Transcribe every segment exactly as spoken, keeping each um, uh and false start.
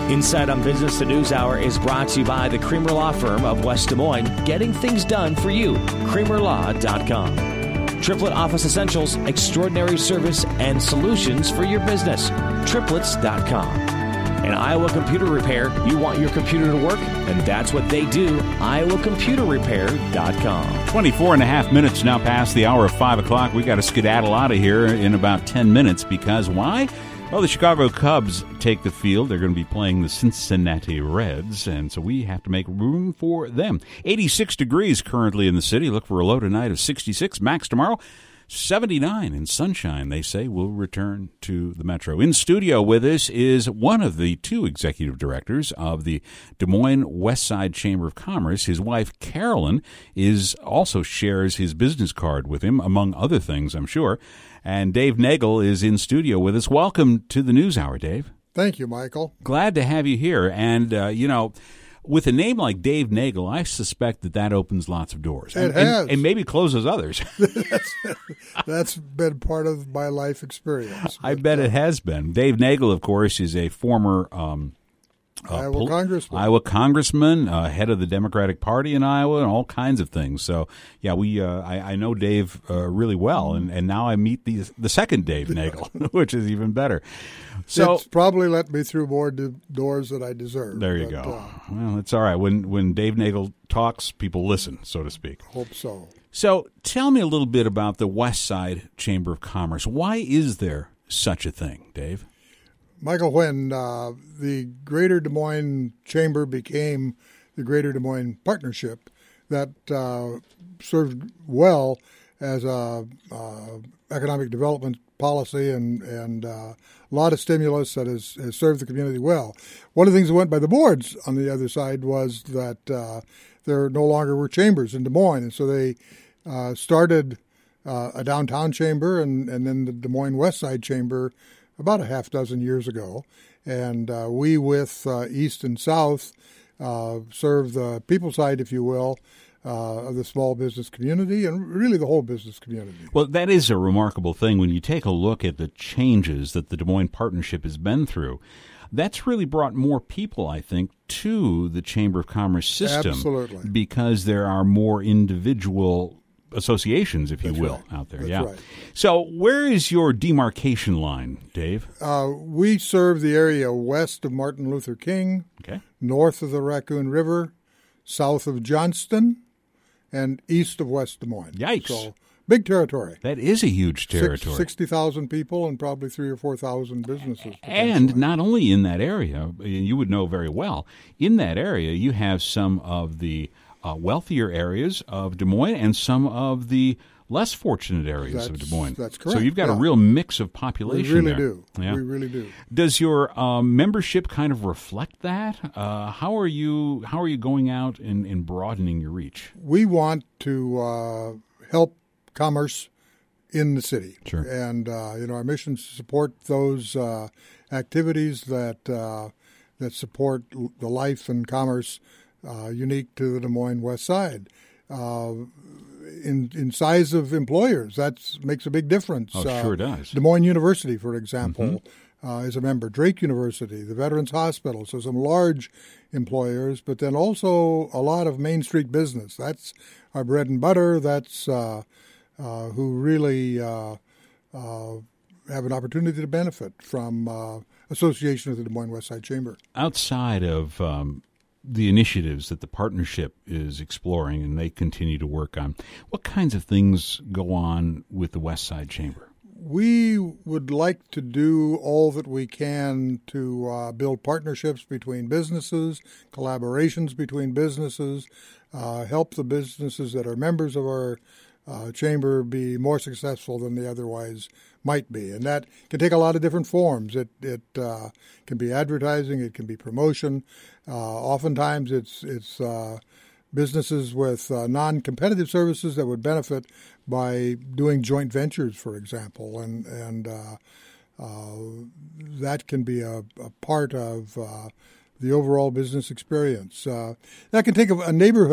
Inside on Business, the News Hour is brought to you by the Creamer Law Firm of West Des Moines, getting things done for you. Creamer Law dot com. Triplet Office Essentials, extraordinary service and solutions for your business. Triplets dot com. And Iowa Computer Repair, you want your computer to work, and that's what they do. Iowa Computer Repair dot com. twenty-four and a half minutes now past the hour of five o'clock. We got to skedaddle out of here in about ten minutes because why? Well, the Chicago Cubs take the field. They're going to be playing the Cincinnati Reds, and so we have to make room for them. eighty-six degrees currently in the city. Look for a low tonight of sixty-six. Max tomorrow, seventy-nine and sunshine, they say, will return to the Metro. In studio with us is one of the two executive directors of the Des Moines West Side Chamber of Commerce. His wife, Carolyn, is also shares his business card with him, among other things, I'm sure. And Dave Nagel is in studio with us. Welcome to the News Hour, Dave. Thank you, Michael. Glad to have you here. And, uh, you know, with a name like Dave Nagel, I suspect that that opens lots of doors. It and, has. And, and maybe closes others. that's, that's been part of my life experience. I bet uh, it has been. Dave Nagel, of course, is a former um, uh, Iowa pol- congressman, Iowa congressman, uh, head of the Democratic Party in Iowa, and all kinds of things. So, yeah, we uh, I, I know Dave uh, really well, and, and now I meet the the second Dave Nagel, which is even better. So it's probably let me through more do- doors than I deserve. There you but, go. Uh, well, it's all right. When when Dave Nagel talks, people listen, so to speak. Hope so. So tell me a little bit about the West Side Chamber of Commerce. Why is there such a thing, Dave? Michael, when uh, the Greater Des Moines Chamber became the Greater Des Moines Partnership, that uh, served well as a uh, economic development policy and, and uh, a lot of stimulus that has, has served the community well. One of the things that went by the boards on the other side was that uh, there no longer were chambers in Des Moines, and so they uh, started uh, a downtown chamber and, and then the Des Moines West Side Chamber about a half dozen years ago. And uh, we, with uh, East and South, uh, serve the people side, if you will, Uh, of the small business community and really the whole business community. Well, that is a remarkable thing when you take a look at the changes that the Des Moines Partnership has been through. That's really brought more people, I think, to the Chamber of Commerce system. Absolutely. Because there are more individual associations, if you That's will, right. out there. That's yeah. right. So where is your demarcation line, Dave? Uh, we serve the area west of Martin Luther King, Okay. north of the Raccoon River, south of Johnston, and east of West Des Moines. Yikes. So big territory. That is a huge territory. sixty thousand people and probably three or four thousand businesses. And not only in that area, you would know very well, in that area you have some of the uh, wealthier areas of Des Moines and some of the less fortunate areas that's, of Des Moines. That's correct. So you've got yeah. a real mix of population We really there. do. Yeah. We really do. Does your um, membership kind of reflect that? Uh, how are you How are you going out and, and broadening your reach? We want to uh, help commerce in the city. Sure. And, uh, you know, our mission is to support those uh, activities that uh, that support l- the life and commerce uh, unique to the Des Moines West Side. Uh, in in size of employers, that makes a big difference. Oh, uh, sure does. Des Moines University, for example, Mm-hmm. uh, is a member. Drake University, the Veterans Hospital, so some large employers, but then also a lot of Main Street business. That's our bread and butter. That's uh, uh, who really uh, uh, have an opportunity to benefit from uh, association with the Des Moines West Side Chamber. Outside of um, the initiatives that the partnership is exploring and they continue to work on, what kinds of things go on with the West Side Chamber? We would like to do all that we can to uh, build partnerships between businesses, collaborations between businesses, uh, help the businesses that are members of our uh, chamber be more successful than they otherwise might be. And that can take a lot of different forms. It it uh, can be advertising, it can be promotion. Uh, oftentimes it's it's uh, businesses with uh, non-competitive services that would benefit by doing joint ventures, for example, and and uh, uh, that can be a, a part of uh, the overall business experience. Uh, that can take a, a neighborhood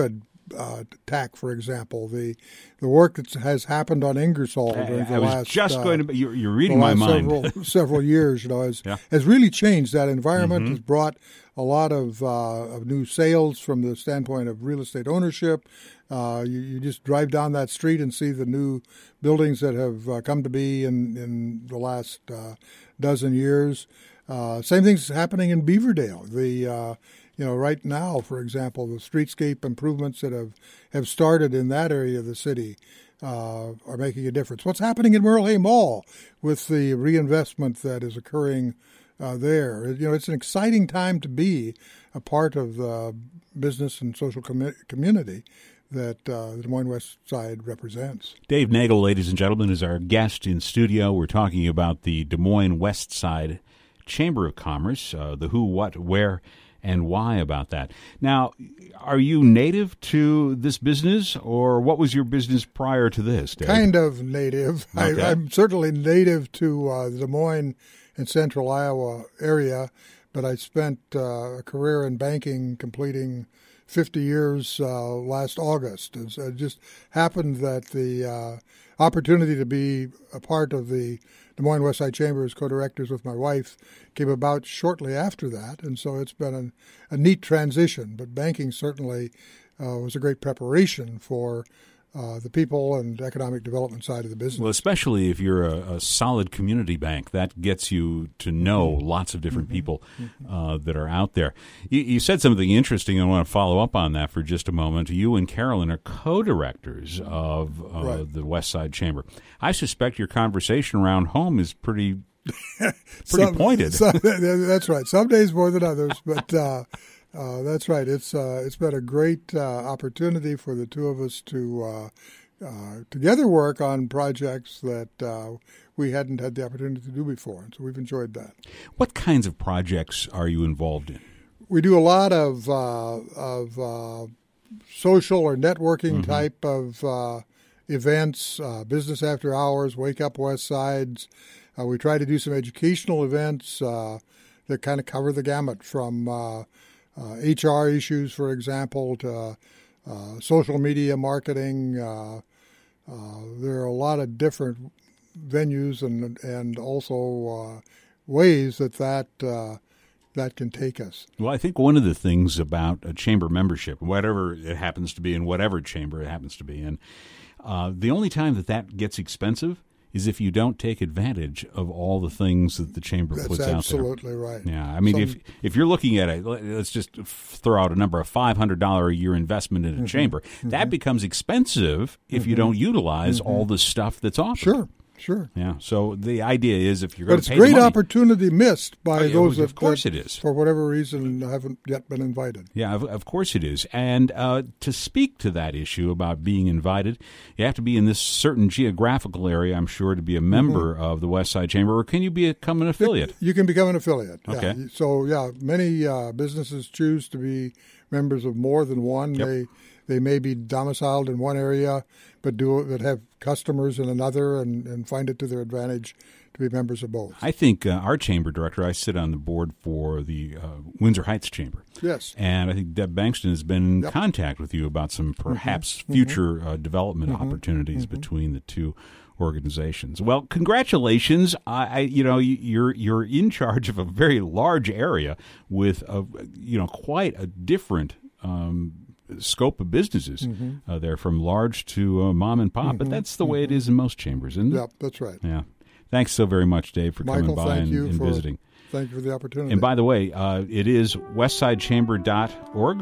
uh, tack, for example, the the work that has happened on Ingersoll during I, the I was last just uh, going to. Be, you're, you're reading my mind. Several, several years, you know, has yeah. has really changed. That environment mm-hmm. has brought a lot of uh, of new sales from the standpoint of real estate ownership. Uh, you, you just drive down that street and see the new buildings that have uh, come to be in in the last uh, dozen years. Uh, same thing's happening in Beaverdale. The uh, you know right now, for example, the streetscape improvements that have, have started in that area of the city uh, are making a difference. What's happening in Merle Hay Mall with the reinvestment that is occurring uh, there? You know, it's an exciting time to be a part of the business and social com- community that uh, the Des Moines West Side represents. Dave Nagel, ladies and gentlemen, is our guest in studio. We're talking about the Des Moines West Side Chamber of Commerce, uh, the who, what, where, and why about that. Now, are you native to this business, or what was your business prior to this, Dave? Kind of native. Okay. I, I'm certainly native to uh, the Des Moines and central Iowa area, but I spent uh, a career in banking, completing fifty years uh, last August. It just happened that the uh, opportunity to be a part of the Des Moines Westside Chamber as co-directors with my wife came about shortly after that, and so it's been a, a neat transition. But banking certainly uh, was a great preparation for uh, the people and economic development side of the business. Well, especially if you're a, a solid community bank, that gets you to know mm-hmm. lots of different mm-hmm. people uh, that are out there. You, you said something interesting, and I want to follow up on that for just a moment. You and Carolyn are co-directors of uh, right. the West Side Chamber. I suspect your conversation around home is pretty pretty some, pointed. Some, that's right. Some days more than others, but uh, uh, that's right. It's uh, it's been a great uh, opportunity for the two of us to uh, uh, together work on projects that uh, we hadn't had the opportunity to do before, and so we've enjoyed that. What kinds of projects are you involved in? We do a lot of uh, of uh, social or networking mm-hmm. type of uh, events, uh, business after hours, Wake Up West Sides. Uh, we try to do some educational events uh, that kind of cover the gamut from uh, uh, H R issues, for example, to uh, social media marketing. Uh, uh, there are a lot of different venues and and also uh, ways that that uh, that can take us. Well, I think one of the things about a chamber membership, whatever it happens to be in whatever chamber it happens to be in, uh, the only time that that gets expensive is if you don't take advantage of all the things that the chamber That's puts out there. That's absolutely right. Yeah, I mean, Some, if if you're looking at it, let's just throw out a number of five hundred dollars a year investment in a mm-hmm, chamber. Mm-hmm. That becomes expensive if mm-hmm, you don't utilize mm-hmm. all the stuff that's offered. Sure. Sure. Yeah. So the idea is, if you're going to pay pay, but it's the great money, opportunity missed by oh, those of that, course that, it is, for whatever reason, haven't yet been invited. Yeah, of, of course it is. And uh, to speak to that issue about being invited, you have to be in this certain geographical area, I'm sure, to be a member mm-hmm. of the West Side Chamber. Or can you become an affiliate? You can become an affiliate. Okay. Yeah. So yeah, many uh, businesses choose to be members of more than one. Yep. They they may be domiciled in one area, but do that have customers in another, and, and find it to their advantage to be members of both. I think uh, our chamber director, I sit on the board for the uh, Windsor Heights Chamber. Yes. And I think Deb Bankston has been in yep. contact with you about some perhaps mm-hmm. future uh, development mm-hmm. opportunities mm-hmm. between the two organizations. Well, congratulations. I, I you know, you're you're in charge of a very large area with a, you know, quite a different um scope of businesses mm-hmm. uh, there, from large to uh, mom and pop, mm-hmm. but that's the mm-hmm. way it is in most chambers, isn't it? Yeah, that's right. Yeah. Thanks so very much, Dave, for Michael, coming by and, and for, visiting. Thank you for the opportunity. And by the way, uh, it is westside chamber dot org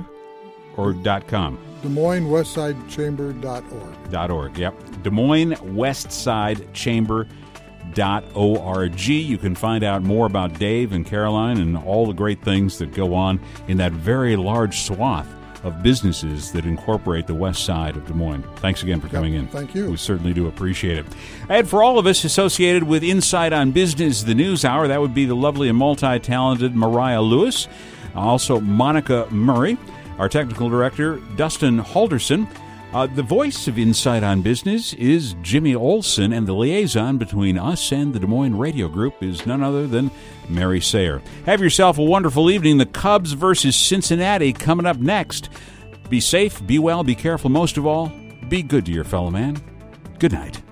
or .com? Des Moines Westside Chamber dot org. Dot .org, yep. Des Moines Westside Chamber dot org. You can find out more about Dave and Caroline and all the great things that go on in that very large swath of businesses that incorporate the west side of Des Moines. Thanks again for coming yep, in. Thank you. We certainly do appreciate it. And for all of us associated with Insight on Business, the News Hour, that would be the lovely and multi-talented Mariah Lewis, also Monica Murray, our technical director, Dustin Halderson. Uh, the voice of Insight on Business is Jimmy Olson, and the liaison between us and the Des Moines Radio Group is none other than Mary Sayer. Have yourself a wonderful evening. The Cubs versus Cincinnati coming up next. Be safe, be well, be careful. Most of all, be good to your fellow man. Good night.